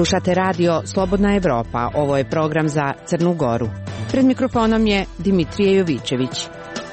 Slušate radio Slobodna Evropa, ovo je program za Crnu Goru. Pred mikrofonom je Dimitrije Jovićević.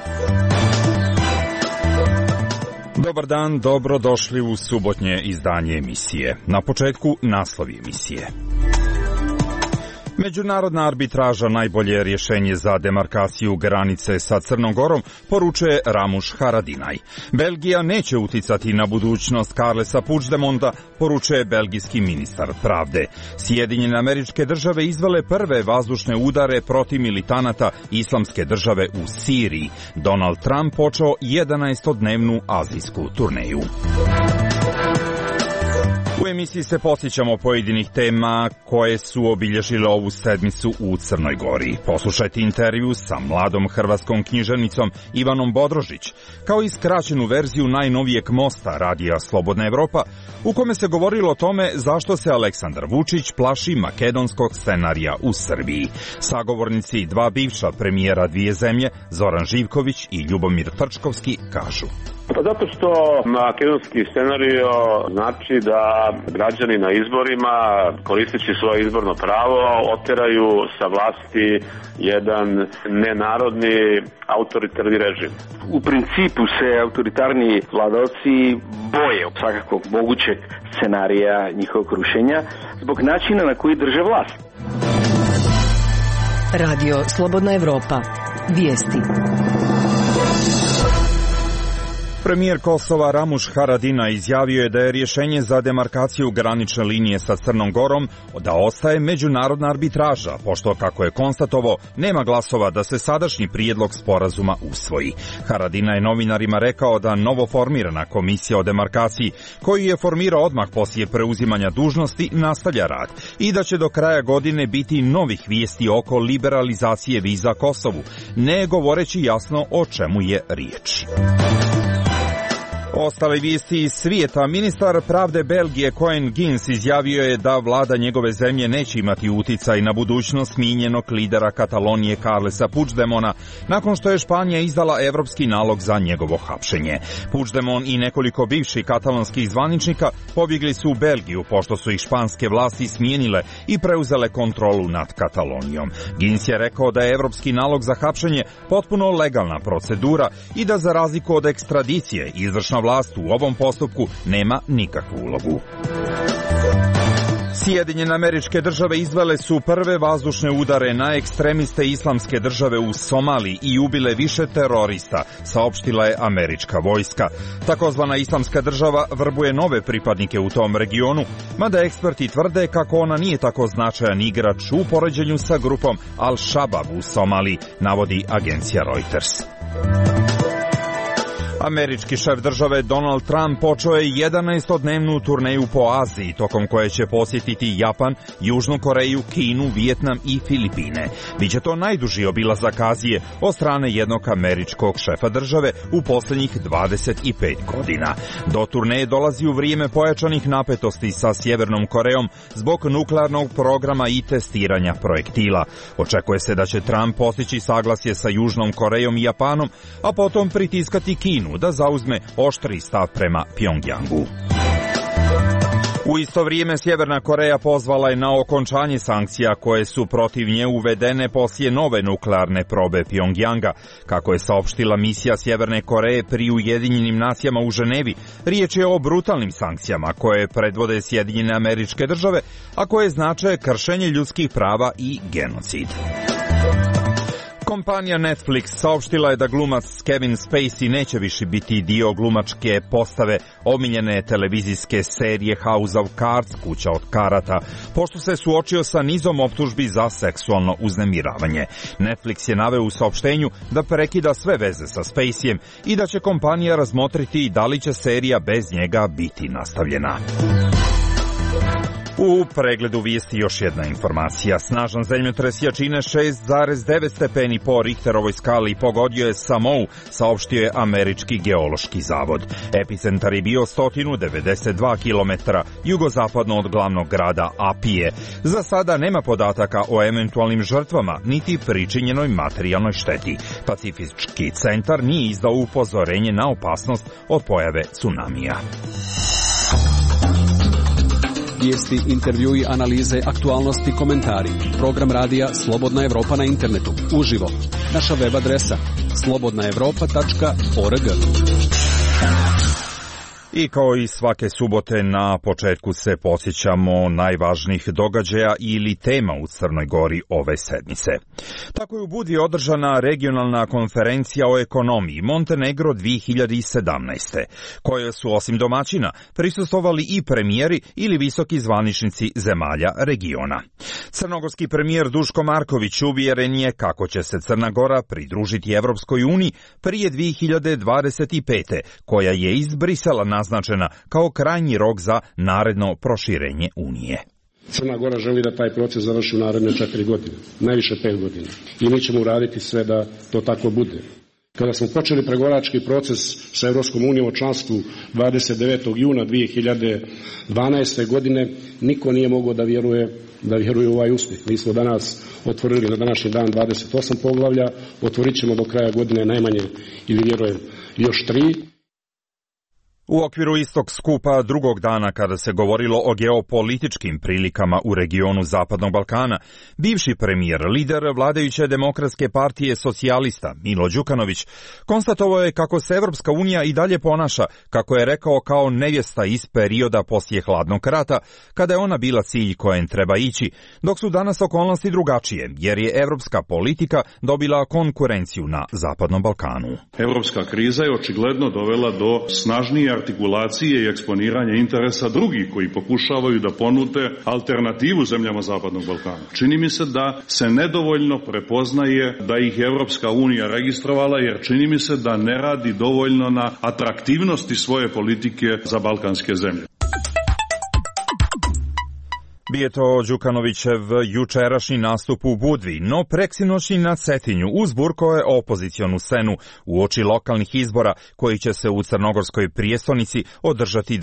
Dobar dan, dobrodošli u subotnje izdanje emisije. Na početku naslovi emisije. Međunarodna arbitraža najbolje rješenje za demarkaciju granice sa Crnom Gorom, poručuje Ramuš Haradinaj. Belgija neće uticati na budućnost Carlesa Puigdemonta, poručuje belgijski ministar pravde. Sjedinjene Američke Države izvele prve vazdušne udare protiv militanata Islamske države u Siriji. Donald Trump počeo 11-dnevnu azijsku turneju. U emisiji se posjećamo pojedinih tema koje su obilježile ovu sedmicu u Crnoj Gori. Poslušajte intervju sa mladom hrvatskom književnicom Ivanom Bodrožić, kao i skraćenu verziju najnovijeg mosta radija Slobodna Evropa, u kome se govorilo o tome zašto se Aleksandar Vučić plaši makedonskog scenarija u Srbiji. Sagovornici dva bivša premijera dvije zemlje, Zoran Živković i Ljubomir Trčkovski, kažu: Pa zato što makedonski scenario znači da građani na izborima, koristeći svoje izborno pravo, oteraju sa vlasti jedan nenarodni autoritarni režim. U principu se autoritarni vladalci boje svakako mogućeg scenarija njihovog rušenja zbog načina na koji drže vlast. Radio Slobodna Evropa. Vijesti. Premijer Kosova Ramuš Haradinaj izjavio je da je rješenje za demarkaciju granične linije sa Crnom Gorom da ostaje međunarodna arbitraža, pošto, kako je konstatovao, nema glasova da se sadašnji prijedlog sporazuma usvoji. Haradinaj je novinarima rekao da novoformirana komisija o demarkaciji, koju je formirao odmah poslije preuzimanja dužnosti, nastavlja rad i da će do kraja godine biti novih vijesti oko liberalizacije viza Kosovu, ne govoreći jasno o čemu je riječ. Ostale vijesti iz svijeta. Ministar pravde Belgije Koen Gins izjavio je da vlada njegove zemlje neće imati uticaj na budućnost smijenjenog lidera Katalonije Carlesa Puigdemona nakon što je Španija izdala evropski nalog za njegovo hapšenje. Puigdemont i nekoliko bivših katalonskih zvaničnika pobjegli su u Belgiju pošto su ih španske vlasti smijenile i preuzele kontrolu nad Katalonijom. Gins je rekao da je evropski nalog za hapšenje potpuno legalna procedura i da za razliku od ekstradicije izvršna vlast u ovom postupku nema nikakvu ulogu. Sjedinjene Američke Države izvele su prve vazdušne udare na ekstremiste Islamske države u Somaliji i ubile više terorista, saopštila je američka vojska. Takozvana Islamska država vrbuje nove pripadnike u tom regionu, mada eksperti tvrde kako ona nije tako značajan igrač u poređenju sa grupom Al-Shabaab u Somaliji, navodi agencija Reuters. Američki šef države Donald Trump počeo je 11-dnevnu turneju po Aziji, tokom koje će posjetiti Japan, Južnu Koreju, Kinu, Vijetnam i Filipine. Biće to najduži obilazak Azije od strane jednog američkog šefa države u posljednjih 25 godina. Do turneje dolazi u vrijeme pojačanih napetosti sa Sjevernom Korejom zbog nuklearnog programa i testiranja projektila. Očekuje se da će Trump postići saglasje sa Južnom Korejom i Japanom, a potom pritiskati Kinu da zauzme oštri stav prema Pjongjangu. U isto vrijeme Sjeverna Koreja pozvala je na okončanje sankcija koje su protiv nje uvedene poslije nove nuklearne probe Pjongjanga. Kako je saopštila misija Sjeverne Koreje pri Ujedinjenim nacijama u Ženevi, riječ je o brutalnim sankcijama koje predvode Sjedinjene Američke Države, a koje znače kršenje ljudskih prava i genocid. Kompanija Netflix saopštila je da glumac Kevin Spacey neće više biti dio glumačke postave omiljene televizijske serije House of Cards, kuća od karata, pošto se suočio sa nizom optužbi za seksualno uznemiravanje. Netflix je naveo u saopštenju da prekida sve veze sa Spaceyem i da će kompanija razmotriti da li će serija bez njega biti nastavljena. U pregledu vijesti još jedna informacija. Snažan zemljotres jačine 6,9 stepeni po Richterovoj skali pogodio je Samou, saopštio je Američki geološki zavod. Epicentar je bio 192 km jugozapadno od glavnog grada Apije. Za sada nema podataka o eventualnim žrtvama, niti pričinjenoj materijalnoj šteti. Pacifički centar nije izdao upozorenje na opasnost od pojave tsunamija. Vijesti, intervjui, analize, aktualnosti, komentari. Program radija Slobodna Evropa na internetu. Uživo. Naša web adresa slobodnaevropa.org. I kao i svake subote na početku se podsjećamo najvažnijih događaja ili tema u Crnoj Gori ove sedmice. Tako je u Budvi održana regionalna konferencija o ekonomiji Montenegro 2017. koje su osim domaćina prisustvovali i premijeri ili visoki zvaničnici zemalja regiona. Crnogorski premijer Duško Marković uvjeren je kako će se Crna Gora pridružiti Evropskoj uniji prije 2025. koja je iz Brisela naznačena kao krajnji rok za naredno proširenje Unije. Crna Gora želi da taj proces završi u naredne 4 godine, najviše 5 godina. I mi ćemo uraditi sve da to tako bude. Kada smo počeli pregovarački proces sa Evropskom unijom o članstvu 29. juna 2012. godine, niko nije mogao da vjeruje u ovaj uspjeh. Mi smo danas otvorili na današnji dan 28 poglavlja, otvorit ćemo do kraja godine najmanje, ili vjerujem, još 3. U okviru istog skupa drugog dana kada se govorilo o geopolitičkim prilikama u regionu Zapadnog Balkana, bivši premijer, lider vladajuće demokratske partije socijalista Milo Đukanović konstatovao je kako se Evropska unija i dalje ponaša, kako je rekao, kao nevjesta iz perioda poslije hladnog rata, kada je ona bila cilj kojem treba ići, dok su danas okolnosti drugačije, jer je evropska politika dobila konkurenciju na Zapadnom Balkanu. Evropska kriza je očigledno dovela do snažnije artikulacije i eksponiranja interesa drugih koji pokušavaju da ponude alternativu zemljama Zapadnog Balkana. Čini mi se da se nedovoljno prepoznaje da ih Evropska unija registrovala, jer čini mi se da ne radi dovoljno na atraktivnosti svoje politike za balkanske zemlje. Bio je to Đukanovićev jučerašnji nastup u Budvi, no preksinoćni na Cetinju uzburkao je opozicionu scenu uoči lokalnih izbora koji će se u crnogorskoj prijestolnici održati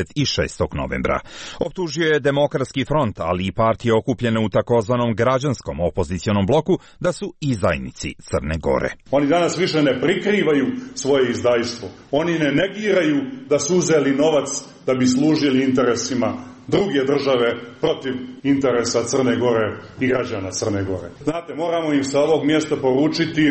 26. novembra. Optužio je Demokratski front, ali i partije okupljene u takozvanom građanskom opozicionom bloku da su izdajnici Crne Gore. Oni danas više ne prikrivaju svoje izdajstvo. Oni ne negiraju da su uzeli novac da bi služili interesima druge države protiv interesa Crne Gore i građana Crne Gore. Znate, moramo im sa ovog mjesta poručiti,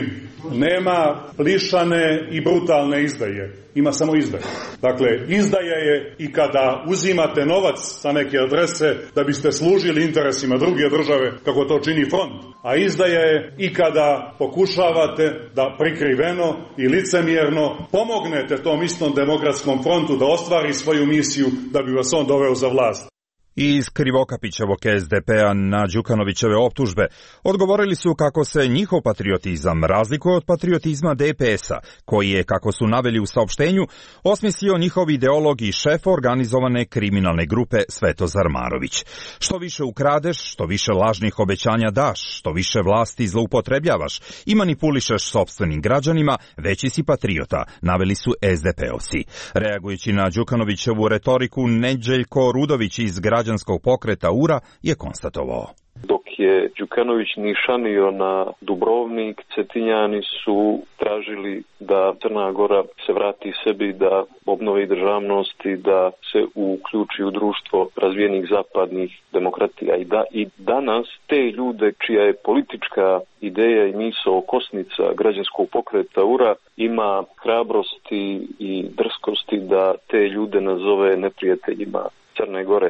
nema lišane i brutalne izdaje, ima samo izdaje. Dakle, izdaja je i kada uzimate novac sa neke adrese da biste služili interesima druge države, kako to čini front. A izdaja je i kada pokušavate da prikriveno i licemjerno pomognete tom istom Demokratskom frontu da ostvari svoju misiju da bi vas on doveo za vlast. Iz Krivokapićevog SDP-a na Đukanovićeve optužbe odgovorili su kako se njihov patriotizam razlikuje od patriotizma DPS-a, koji je, kako su naveli u saopštenju, osmislio njihov ideolog i šef organizovane kriminalne grupe Svetozar Marović. Što više ukradeš, što više lažnih obećanja daš, što više vlasti zloupotrebljavaš i manipulišeš sopstvenim građanima, veći si patriota, naveli su SDP-ovci. Reagujući na Đukanovićevu retoriku, Neđeljko Rudović iz građanskog pokreta URA je konstatovao. Dok je Đukanović nišanio na Dubrovnik, Cetinjani su tražili da Crna Gora se vrati sebi, da obnovi državnost i da se uključi u društvo razvijenih zapadnih demokratija. I danas te ljude čija je politička ideja i misao okosnica građanskog pokreta URA ima hrabrosti i drskosti da te ljude nazove neprijateljima Crne Gore.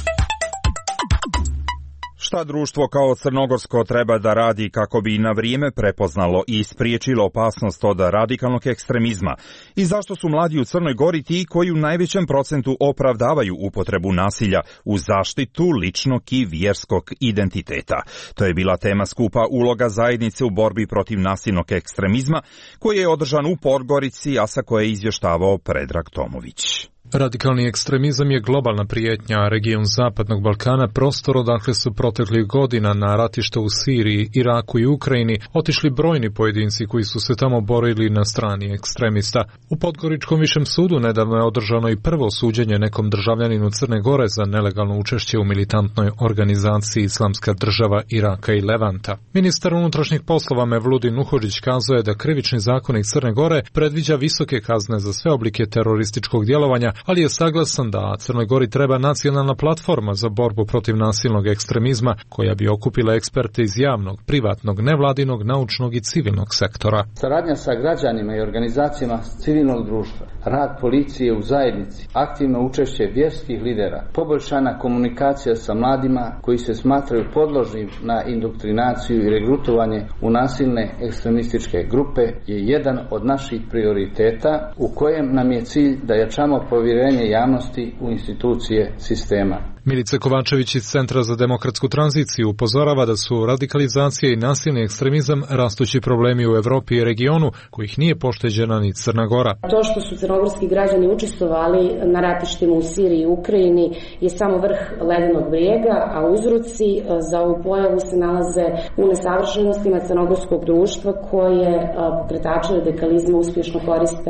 Šta društvo kao crnogorsko treba da radi kako bi na vrijeme prepoznalo i spriječilo opasnost od radikalnog ekstremizma i zašto su mladi u Crnoj Gori ti koji u najvećem procentu opravdavaju upotrebu nasilja u zaštitu ličnog i vjerskog identiteta. To je bila tema skupa Uloga zajednice u borbi protiv nasilnog ekstremizma koji je održan u Podgorici, a sa koje je izvještavao Predrag Tomović. Radikalni ekstremizam je globalna prijetnja, a region Zapadnog Balkana prostor odakle su proteklih godina na ratišta u Siriji, Iraku i Ukrajini otišli brojni pojedinci koji su se tamo borili na strani ekstremista. U Podgoričkom višem sudu nedavno je održano i prvo suđenje nekom državljaninu Crne Gore za nelegalno učešće u militantnoj organizaciji Islamska država Iraka i Levanta. Ministar unutrašnjih poslova Mevludin Nuhodžić kazao je da krivični zakonik Crne Gore predviđa visoke kazne za sve oblike terorističkog djelovanja, ali je saglasan da Crnoj Gori treba nacionalna platforma za borbu protiv nasilnog ekstremizma koja bi okupila eksperte iz javnog, privatnog, nevladinog, naučnog i civilnog sektora. Saradnja sa građanima i organizacijama civilnog društva, rad policije u zajednici, aktivno učešće vjerskih lidera, poboljšana komunikacija sa mladima koji se smatraju podložnim na indoktrinaciju i regrutovanje u nasilne ekstremističke grupe je jedan od naših prioriteta u kojem nam je cilj da jačamo povjerenje javnosti u institucije sistema. Milica Kovačević iz Centra za demokratsku tranziciju upozorava da su radikalizacija i nasilni ekstremizam rastući problemi u Evropi i regionu, kojih nije pošteđena ni Crna Gora. To što su crnogorski građani učestvovali na ratištima u Siriji i Ukrajini je samo vrh ledenog brijega, a uzroci za ovu pojavu se nalaze u nesavršenostima crnogorskog društva koje pokretače radikalizma uspješno koriste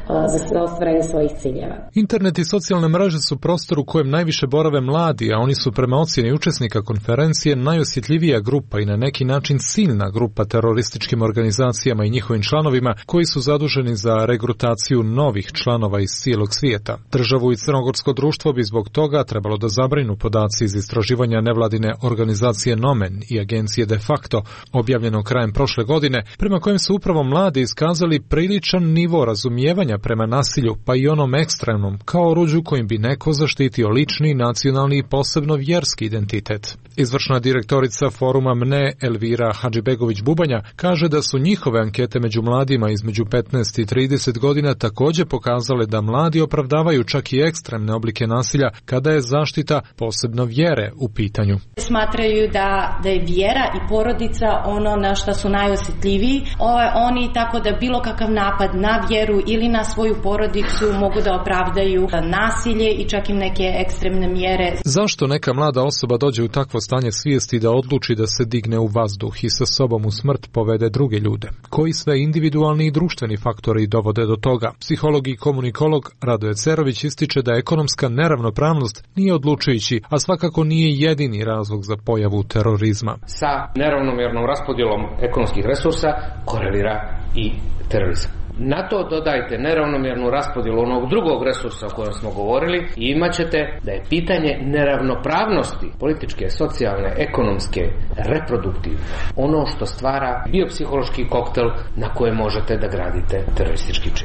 za ostvarenje svojih ciljeva. Internet i socijalne mreže su prostor u kojem najviše borave mladi, a oni su prema ocjeni učesnika konferencije najosjetljivija grupa i na neki način ciljna grupa terorističkim organizacijama i njihovim članovima koji su zaduženi za regrutaciju novih članova iz cijelog svijeta. Državu i crnogorsko društvo bi zbog toga trebalo da zabrinu podaci iz istraživanja nevladine organizacije Nomen i agencije De facto, objavljeno krajem prošle godine, prema kojem su upravo mladi iskazali priličan nivo razumijevanja prema nasilju, pa i onom ekstremnom, kao oruđu kojim bi neko zaštitio lični, nacionalni i posebno vjerski identitet. Izvršna direktorica foruma MNE Elvira Hadžibegović-Bubanja kaže da su njihove ankete među mladima između 15 i 30 godina također pokazale da mladi opravdavaju čak i ekstremne oblike nasilja kada je zaštita posebno vjere u pitanju. Smatraju da je vjera i porodica ono na što su najosjetljiviji. Oni tako da bilo kakav napad na vjeru ili na svoju porodicu mogu da opravdaju nasilje i čak i neke ekstremne mjere. Zašto neka mlada osoba dođe u takvo stanje svijesti da odluči da se digne u vazduh i sa sobom u smrt povede druge ljude? Koji sve individualni i društveni faktori dovode do toga? Psiholog i komunikolog Radoje Cerović ističe da ekonomska neravnopravnost nije odlučujući, a svakako nije jedini razlog za pojavu terorizma. Sa neravnomjernom raspodjelom ekonomskih resursa korelira i terorizam. Na to dodajte neravnomjernu raspodjelu onog drugog resursa o kojem smo govorili i imat ćete da je pitanje neravnopravnosti političke, socijalne, ekonomske, reproduktivne ono što stvara biopsihološki koktel na koje možete da gradite teroristički čin.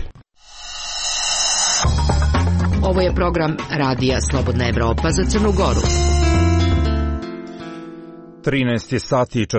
Ovo je program Radija Slobodna Evropa za Crnu Goru. 13 sati i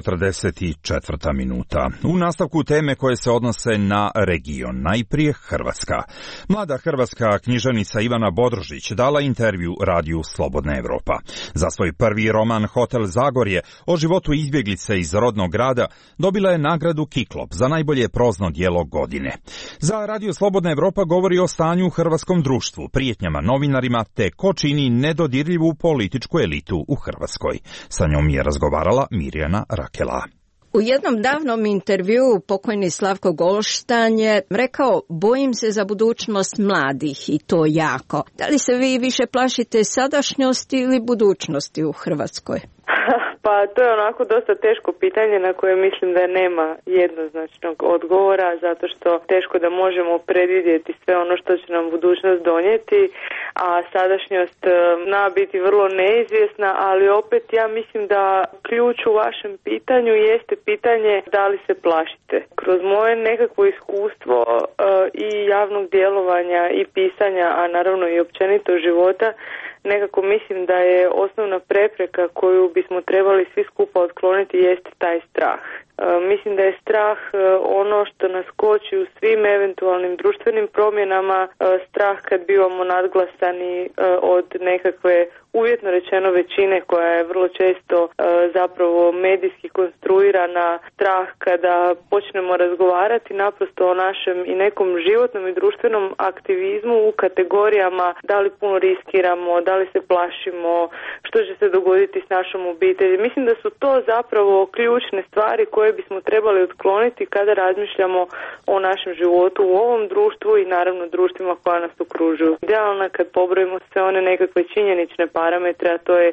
44 minuta. U nastavku teme koje se odnose na region, najprije Hrvatska. Mlada hrvatska književnica Ivana Bodrožić dala intervju radiju Slobodna Evropa. Za svoj prvi roman Hotel Zagorje o životu izbjeglice iz rodnog grada dobila je nagradu Kiklop za najbolje prozno djelo godine. Za radio Slobodna Evropa govori o stanju u hrvatskom društvu, prijetnjama novinarima te ko čini nedodirljivu političku elitu u Hrvatskoj. Sa njom je razgovarala Mirjana Rakela. U jednom davnom intervjuu pokojni Slavko Golštan je rekao: bojim se za budućnost mladih i to jako. Da li se vi više plašite sadašnjosti ili budućnosti u Hrvatskoj? Pa to je onako dosta teško pitanje na koje mislim da nema jednoznačnog odgovora, zato što teško da možemo predvidjeti sve ono što će nam budućnost donijeti, a sadašnjost zna biti vrlo neizvjesna, ali opet ja mislim da ključ u vašem pitanju jeste pitanje da li se plašite. Kroz moje nekakvo iskustvo i javnog djelovanja i pisanja, a naravno i općenito života, nekako mislim da je osnovna prepreka koju bismo trebali svi skupa otkloniti jeste taj strah. Mislim da je strah ono što nas koči u svim eventualnim društvenim promjenama, strah kad bivamo nadglasani od nekakve uvjetno rečeno većine koja je vrlo često zapravo medijski konstruirana, strah kada počnemo razgovarati naprosto o našem i nekom životnom i društvenom aktivizmu u kategorijama da li puno riskiramo, da li se plašimo, što će se dogoditi s našom obitelji. Mislim da su to zapravo ključne stvari koje bismo trebali otkloniti kada razmišljamo o našem životu u ovom društvu i naravno društvima koja nas okružuju. Idealno kad pobrojimo sve one nekakve činjenične parametre, a to je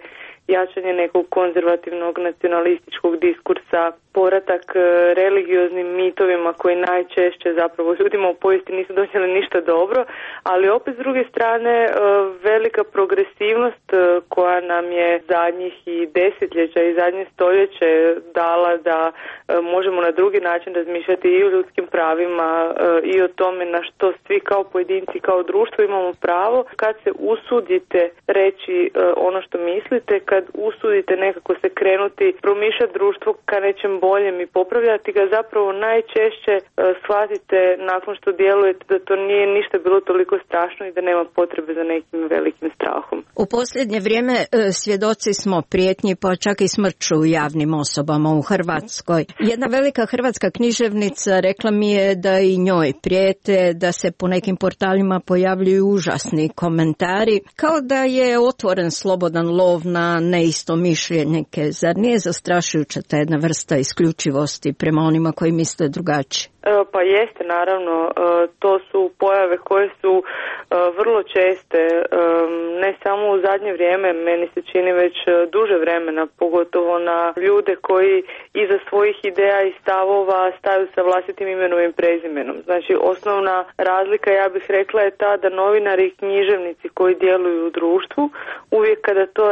jačanje nekog konzervativnog nacionalističkog diskursa, povratak religioznim mitovima koji najčešće zapravo ljudima u povijesti nisu donijeli ništa dobro, ali opet s druge strane velika progresivnost koja nam je zadnjih i desetljeća i zadnje stoljeće dala da možemo na drugi način razmišljati i o ljudskim pravima i o tome na što svi kao pojedinci, kao društvo imamo pravo. Kad se usudite reći ono što mislite, kad usudite nekako se krenuti promišljati društvo ka nečem boljem i popravljati ga, zapravo najčešće shvatite nakon što djelujete da to nije ništa bilo toliko strašno i da nema potrebe za nekim velikim strahom. U posljednje vrijeme svjedoci smo prijetnji pa čak i smrću javnim osobama u Hrvatskoj. Jedna velika hrvatska književnica rekla mi je da i njoj prijete, da se po nekim portalima pojavljuju užasni komentari, kao da je otvoren slobodan lov na neistomišljenike. Zar nije zastrašujuća ta jedna vrsta isključivosti prema onima koji misle drugačije? Pa jeste, naravno. To su pojave koje su vrlo česte, ne samo u zadnje vrijeme, meni se čini već duže vremena, pogotovo na ljude koji iza svojih ideja i stavova staju sa vlastitim imenom i prezimenom. Znači, osnovna razlika, ja bih rekla, je ta da novinari i književnici koji djeluju u društvu, uvijek kada to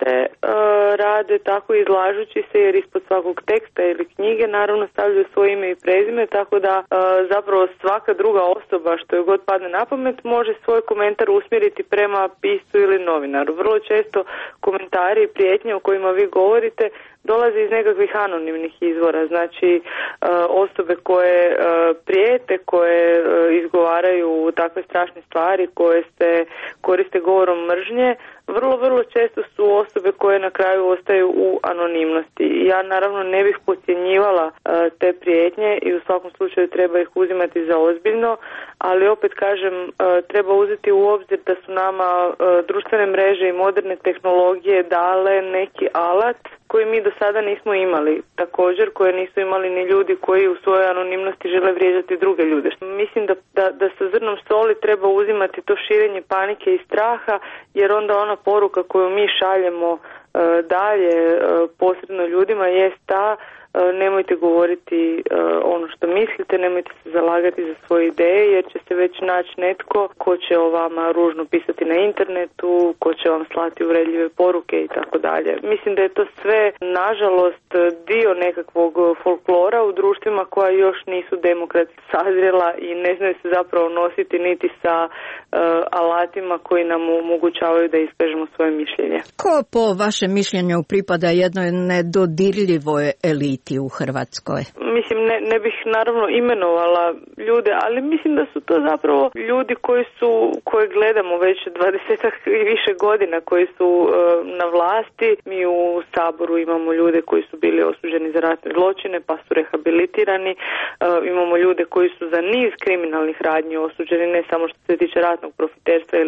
rade tako izlažući se, jer ispod svakog teksta ili knjige naravno stavljaju svoje ime i prezime, tako da zapravo svaka druga osoba, što je god padne na pamet, može svoj komentar usmjeriti prema piscu ili novinaru. Vrlo često komentari i prijetnje o kojima vi govorite dolaze iz nekakvih anonimnih izvora, znači osobe koje prijete, koje izgovaraju takve strašne stvari, koje se koriste govorom mržnje, vrlo često su osobe koje na kraju ostaju u anonimnosti. Ja naravno ne bih podcjenjivala te prijetnje i u svakom slučaju treba ih uzimati za ozbiljno, ali opet kažem, treba uzeti u obzir da su nama društvene mreže i moderne tehnologije dale neki alat koji mi do sada nismo imali. Također koje nisu imali ni ljudi koji u svojoj anonimnosti žele vrijeđati druge ljude. Mislim da sa zrnom soli treba uzimati to širenje panike i straha, jer onda ona poruka koju mi šaljemo dalje posredno ljudima jest ta: nemojte govoriti ono što mislite, nemojte se zalagati za svoje ideje, jer će se već naći netko ko će o vama ružno pisati na internetu, ko će vam slati uvredljive poruke i tako dalje. Mislim da je to sve, nažalost, dio nekakvog folklora u društvima koja još nisu demokratski sazrela i ne znaju se zapravo nositi niti sa alatima koji nam omogućavaju da iskažemo svoje mišljenje. Ko po vašem mišljenju pripada jednoj nedodirljivoj eliti u Hrvatskoj? Mislim, ne bih naravno imenovala ljude, ali mislim da su to zapravo ljudi koje gledamo već 20 i više godina, koji su na vlasti. Mi u Saboru imamo ljude koji su bili osuđeni za ratne zločine pa su rehabilitirani. Imamo ljude koji su za niz kriminalnih radnji osuđeni, ne samo što se tiče ratnog profiterstva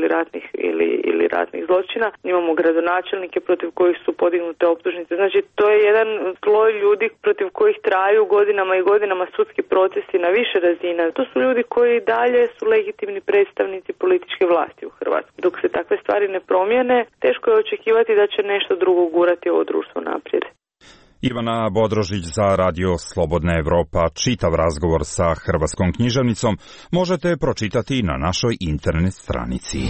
ili ratnih zločina. Imamo gradonačelnike protiv kojih su podignute optužnice. Znači, to je jedan sloj ljudi protiv kojih traju godinama i godinama sudski procesi na više razina. To su ljudi koji dalje su legitimni predstavnici političke vlasti u Hrvatskoj. Dok se takve stvari ne promijene, teško je očekivati da će nešto drugo gurati ovo društvo naprijed. Ivana Bodrožić za Radio Slobodna Evropa. Čitav razgovor sa hrvatskom književnicom možete pročitati na našoj internet stranici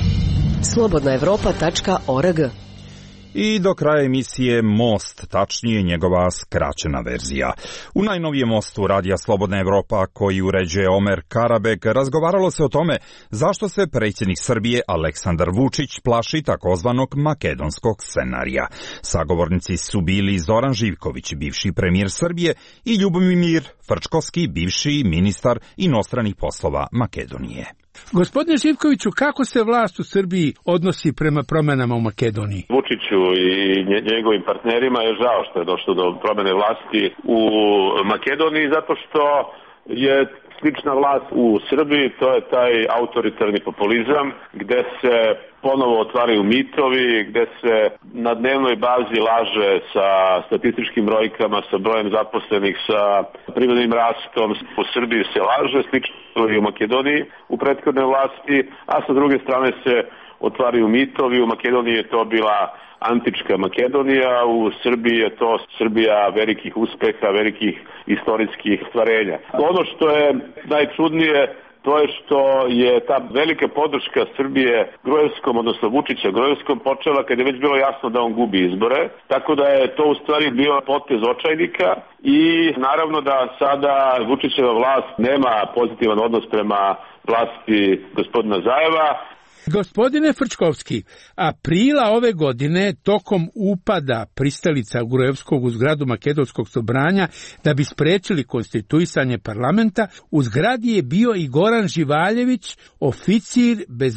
slobodnaevropa.org. I do kraja emisije Most, tačnije njegova skraćena verzija. U najnovijem Mostu Radija Slobodna Evropa, koji uređuje Omer Karabek, razgovaralo se o tome zašto se predsjednik Srbije Aleksandar Vučić plaši takozvanog makedonskog scenarija. Sagovornici su bili Zoran Živković, bivši premijer Srbije, i Ljubomir Frčkovski, bivši ministar inostranih poslova Makedonije. Gospodine Živkoviću, kako se vlast u Srbiji odnosi prema promjenama u Makedoniji? Vučiću i njegovim partnerima je žao što je došlo do promjene vlasti u Makedoniji, zato što je slična vlast u Srbiji, to je taj autoritarni populizam gdje se ponovo otvaraju mitovi, gdje se na dnevnoj bazi laže sa statističkim brojkama, sa brojem zaposlenih, sa privrednim rastom. U Srbiji se laže, slično i u Makedoniji u prethodnoj vlasti, a sa druge strane se otvaraju mitovi. U Makedoniji je to bila antička Makedonija, u Srbiji je to Srbija velikih uspeha, velikih istorijskih stvarenja. Ono što je najčudnije, to je što je ta velika podrška Srbije Gruevskom, odnosno Vučića Gruevskom, počela kad je već bilo jasno da on gubi izbore, tako da je to u stvari bio potez očajnika i naravno da sada Vučićeva vlast nema pozitivan odnos prema vlasti gospodina Zajeva. Gospodine Frčkovski, aprila ove godine tokom upada pristalica Gruevskog u zgradu Makedonskog sobranja da bi sprečili konstituisanje parlamenta, u zgradi je bio i Goran Živaljević, oficir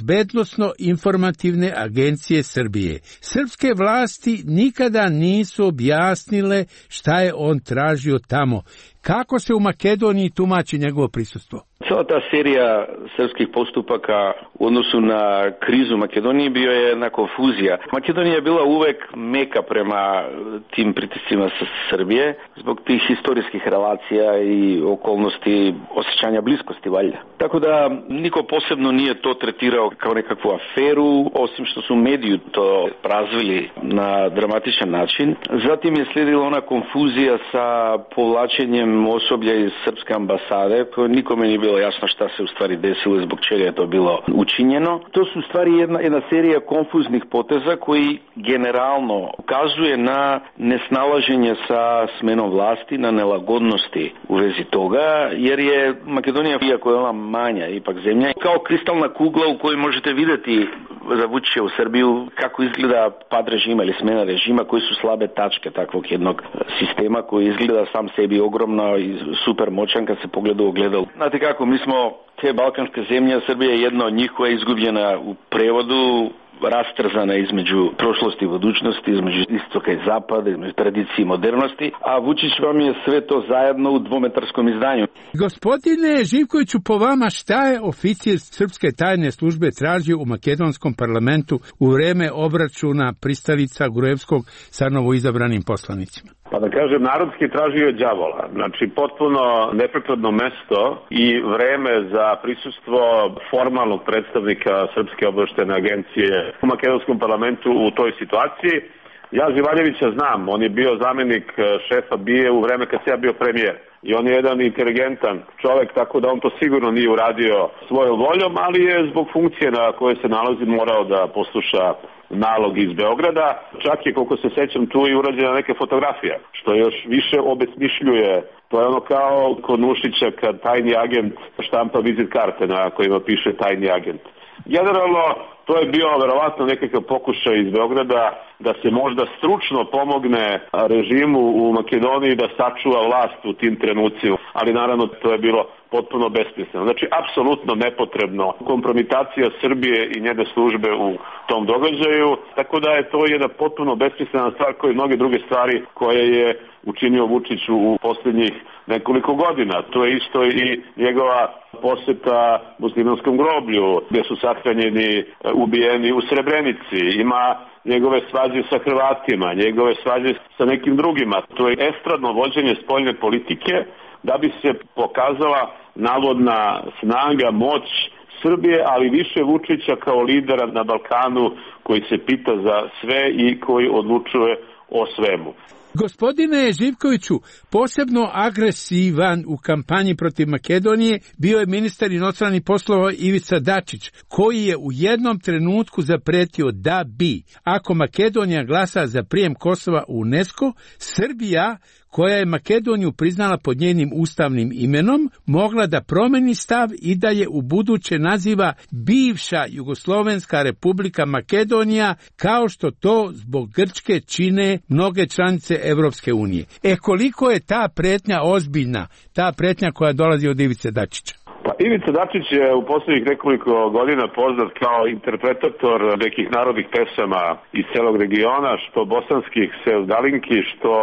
Bezbednosno-informativne agencije Srbije. Srpske vlasti nikada nisu objasnile šta je on tražio tamo. Kako se u Makedoniji tumači njegovo prisustvo? Cela ta serija srpskih postupaka u odnosu na krizu Makedonije bio je jedna konfuzija. Makedonija je bila uvek meka prema tim pritiscima sa Srbije zbog tih historijskih relacija i okolnosti osjećanja bliskosti valjda. Tako da niko posebno nije to tretirao kao nekakvu aferu, osim što su mediji to razvili na dramatičan način. Zatim je slijedila ona konfuzija sa povlačenjem osoblja iz srpske ambasade, koje nikome nije bilo jasno šta se u stvari desilo i zbog čega je to bilo učinjeno. To su u stvari jedna serija konfuznih poteza koji generalno ukazuje na nesnalaženje sa smenom vlasti, na nelagodnosti u vezi toga, jer je Makedonija, iako je ona manja ipak zemlja, kao kristalna kugla u kojoj možete vidjeti za Vučića u Srbiju kako izgleda pad režima ili smena režima, koji su slabe tačke takvog jednog sistema koji izgleda sam sebi ogromno i super moćan kad se pogleda u ogledalo. Znate kako, mi smo te balkanske zemlje, Srbija je jedna od njih koja je izgubljena u prevodu, rastrzana između prošlosti i budućnosti, između istoka i zapada, između tradicije i modernosti, a Vučić vam je sve to zajedno u dvometarskom izdanju. Gospodine Živkoviću, po vama šta je oficir srpske tajne službe tražio u makedonskom parlamentu u vreme obračuna pristalica Gruevskog sa novoizabranim poslanicima? Pa da kažem, narodski tražio je đavola. Znači, potpuno neprikladno mesto i vreme za prisustvo formalnog predstavnika Srpske obaveštajne agencije u makedonskom parlamentu u toj situaciji. Ja Živaljevića znam, on je bio zamjenik šefa BIA u vreme kad se ja bio premijer. I on je jedan inteligentan čovjek, tako da on to sigurno nije uradio svojom voljom, ali je zbog funkcije na kojoj se nalazi morao da posluša nalog iz Beograda. Čak je, koliko se sećam, tu i urađena neka fotografija, što još više obesmišljuje. To je ono kao kod Nušića kad tajni agent štampa vizit karte na kojima piše tajni agent. Generalno, to je bio verovatno nekakav pokušaj iz Beograda da se možda stručno pomogne režimu u Makedoniji da sačuva vlast u tim trenucima, ali naravno to je bilo potpuno besmisleno. Znači, apsolutno nepotrebno kompromitacija Srbije i njene službe u tom događaju, tako da je to jedna potpuno besmislena stvar kao i mnoge druge stvari koje je učinio Vučić u posljednjih nekoliko godina. To je isto i njegova poseta muslimanskom groblju, gdje su sahranjeni, ubijeni u Srebrenici. Ima njegove svađe sa Hrvatima, njegove svađe sa nekim drugima. To je estradno vođenje spoljne politike da bi se pokazala navodna snaga, moć Srbije, ali više Vučića kao lidera na Balkanu koji se pita za sve i koji odlučuje o svemu. Gospodine Živkoviću, posebno agresivan u kampanji protiv Makedonije bio je ministar inostranih poslova Ivica Dačić, koji je u jednom trenutku zapretio da bi, ako Makedonija glasa za prijem Kosova u UNESCO, Srbija, koja je Makedoniju priznala pod njenim ustavnim imenom, mogla da promeni stav i da je u buduće naziva bivša Jugoslovenska republika Makedonija, kao što to zbog Grčke čine mnoge članice Evropske unije. Koliko je ta pretnja ozbiljna, ta pretnja koja dolazi od Ivice Dačića? Pa Ivica Dačić je u posljednjih nekoliko godina poznat kao interpretator nekih narodnih pesama iz celog regiona, što bosanskih Sevdalinki, što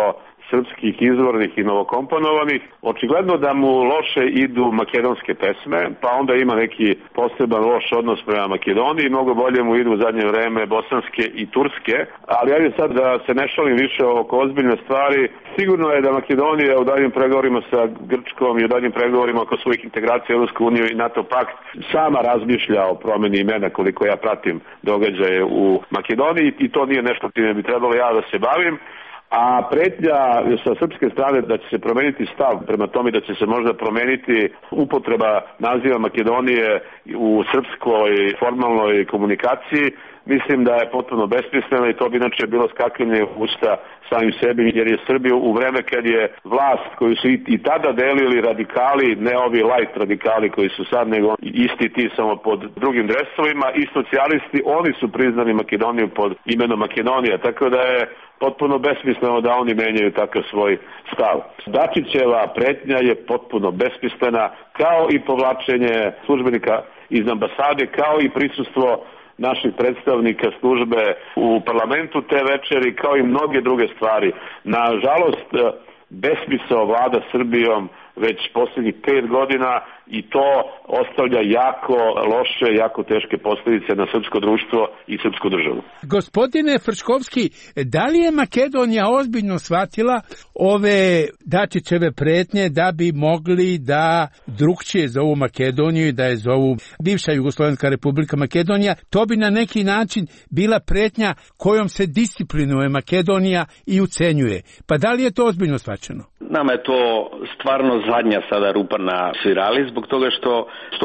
srpskih izvornih i novokomponovanih. Očigledno da mu loše idu makedonske pesme, pa onda ima neki poseban loš odnos prema Makedoniji, mnogo bolje mu idu u zadnje vreme bosanske i turske, ali ajde sad da se ne šalim više oko ozbiljne stvari. Sigurno je da Makedonija u daljim pregovorima sa Grčkom i u daljim pregovorima oko svojih integracija u Europsku uniju i NATO pakt sama razmišlja o promeni imena, koliko ja pratim događaje u Makedoniji, i to nije nešto time bi trebalo ja da se bavim. A pretnja sa srpske strane da će se promeniti stav prema tome, da će se možda promeniti upotreba naziva Makedonije u srpskoj formalnoj komunikaciji, mislim da je potpuno besmisleno i to bi inače bilo skakanje usta samim sebi, jer je Srbija u vreme kad je vlast koju su i tada delili radikali, ne ovi light radikali koji su sad, nego isti ti samo pod drugim dresovima, i socijalisti, oni su priznali Makedoniju pod imenom Makedonija, tako da je potpuno besmisleno da oni menjaju takav svoj stav. Dačićeva pretnja je potpuno besmislena, kao i povlačenje službenika iz ambasade, kao i prisustvo naših predstavnika službe u parlamentu te večeri, kao i mnoge druge stvari. Nažalost, besmisao vlada Srbijom već posljednjih 5 godina i to ostavlja jako loše, jako teške posljedice na srpsko društvo i srpsku državu. Gospodine Frčkovski, da li je Makedonija ozbiljno shvatila ove Dačićeve pretnje da bi mogli da drugčije zovu Makedoniju i da je zovu bivša Jugoslovenska republika Makedonija? To bi na neki način bila pretnja kojom se disciplinuje Makedonija i ucenjuje. Pa da li je to ozbiljno shvaćeno? Nama je to stvarno zadnja sada rupa na svirali, zbog toga što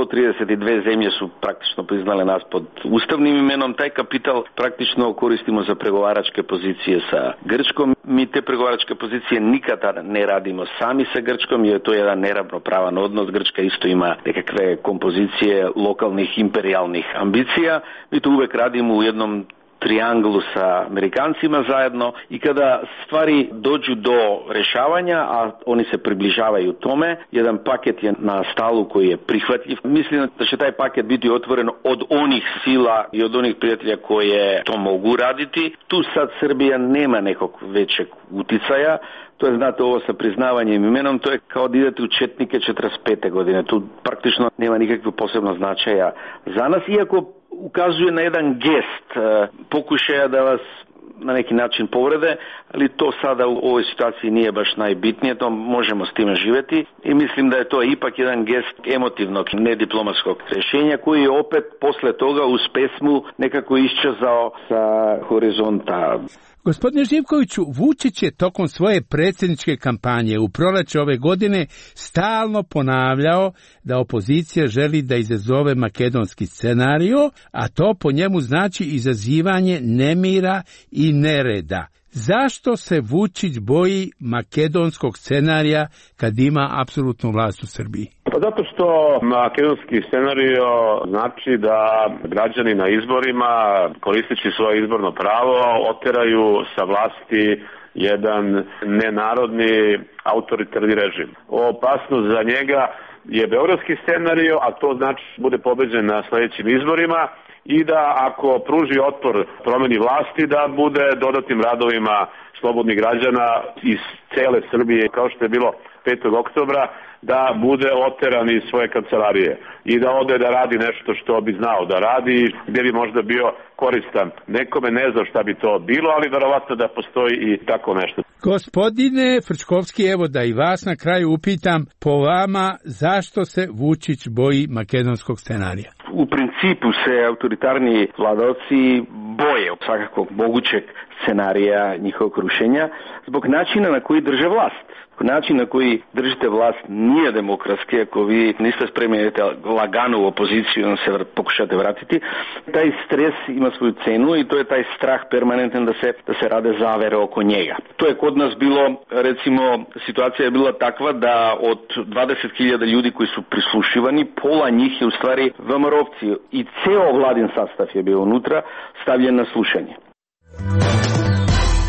132 zemlje su praktično priznale nas pod ustavnim imenom. Taj kapital praktično koristimo za pregovaračke pozicije sa Grčkom. Mi te pregovaračke pozicije nikada ne radimo sami sa Grčkom, jer to je jedan neravnopravan odnos. Grčka isto ima nekakve kompozicije lokalnih imperijalnih ambicija. Mi to uvek radimo u jednom trianglu sa Amerikancima zajedno, i kada stvari dođu do rešavanja, a oni se približavaju tome, jedan paket je na stalu koji je prihvatljiv. Mislim da će taj paket biti otvoren od onih sila i od onih prijatelja koje to mogu raditi. Tu sad Srbija nema nekog većeg uticaja. To je, znate, ovo sa priznavanjem imenom, to je kao da idete u četnike 45. godine. Tu praktično nema nikakvog posebnog značaja za nas, iako ukazuje na jedan gest pokušaja da vas na neki način povrede, ali to sada u ovoj situaciji nije baš najbitnije, to možemo s time živjeti i mislim da je to ipak jedan gest emotivnog, nediplomatskog rješenja koji je opet posle toga uz pesmu nekako iščezao sa horizonta. Gospodine Živkoviću, Vučić je tokom svoje predsjedničke kampanje u proleće ove godine stalno ponavljao da opozicija želi da izazove makedonski scenario, a to po njemu znači izazivanje nemira i nereda. Zašto se Vučić boji makedonskog scenarija kad ima apsolutnu vlast u Srbiji? Pa zato što makedonski scenario znači da građani na izborima, koristeći svoje izborno pravo, oteraju sa vlasti jedan nenarodni autoritarni režim. Opasnost za njega je beogradski scenario, a to znači bude pobeđen na sledećim izborima, i da ako pruži otpor promeni vlasti, da bude dodatnim radovima slobodnih građana iz cele Srbije, kao što je bilo 5. oktobra, da bude oteran iz svoje kancelarije i da ode da radi nešto što bi znao da radi, gdje bi možda bio koristan. Nekome ne zna šta bi to bilo, ali verovatno da postoji i tako nešto. Gospodine Frčkovski, evo da i vas na kraju upitam, po vama zašto se Vučić boji makedonskog scenarija? U principu se autoritarni vladavci boje svakako mogućeg scenarija njihovog rušenja zbog načina na koji drže vlast. Način na koji držite vlast nije demokratski, ako vi niste spremni lagano u opoziciju i se pokušate vratiti. Taj stres ima svoju cenu i to je taj strah permanentan da se rade zavere oko njega. To je kod nas bilo, recimo, situacija je bila takva da od 20.000 ljudi koji su prislušivani, pola njih je u stvari VMRO-vci i ceo vladin sastav je bio unutra stavljen na slušanje.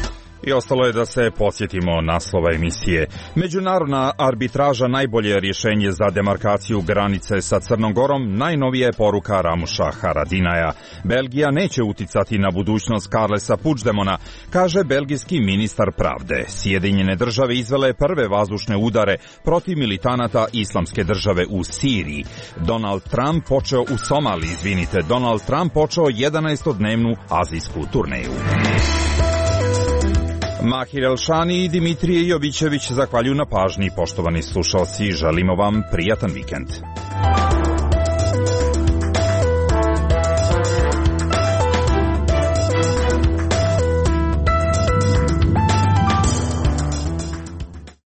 I ostalo je da se podsjetimo naslova emisije. Međunarodna arbitraža najbolje rješenje za demarkaciju granice sa Crnom Gorom, najnovija je poruka Ramuša Haradinaja. Belgija neće uticati na budućnost Carlesa Puigdemona, kaže belgijski ministar pravde. Sjedinjene države izvele prve vazdušne udare protiv militanata Islamske države u Siriji. Donald Trump počeo 11-dnevnu azijsku turneju. Mahir Elšani i Dimitrije Jovićević zahvaljuju na pažnji. Poštovani slušalci, želimo vam prijatan vikend.